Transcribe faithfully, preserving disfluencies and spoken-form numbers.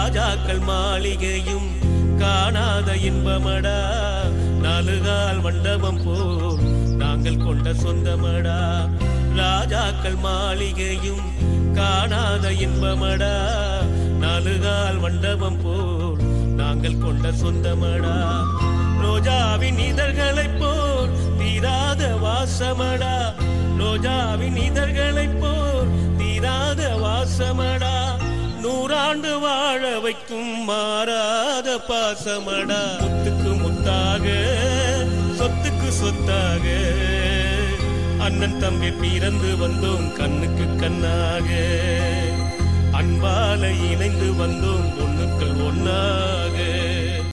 ராஜாக்கள் மாளிகையும் காணாத இன்பமடா நாலுகால் மண்டபம் போல் நாங்கள் கொண்ட சொந்தமடா ராஜாக்கள் மாளிகையும் காணாத இன்பமடா நாலுகால் மண்டபம் போல் நாங்கள் கொண்ட சொந்தமடா ரோஜாவின் இதழ்களைப் போல் தீராத வாசமடா ரோஜாவின் இதழ்களைப் போல் தீராத வாசமடா நூறாண்டு வாழ வைக்கும் மாறாத பாசமடா முத்துக்கு முத்தாக சொத்துக்கு சொத்தாக அண்ணன் தம்பி பிறந்து வந்தோம் கண்ணுக்கு கண்ணாக அன்பால இணைந்து வந்தோம் ஒண்ணுக்கள் ஒன்னாக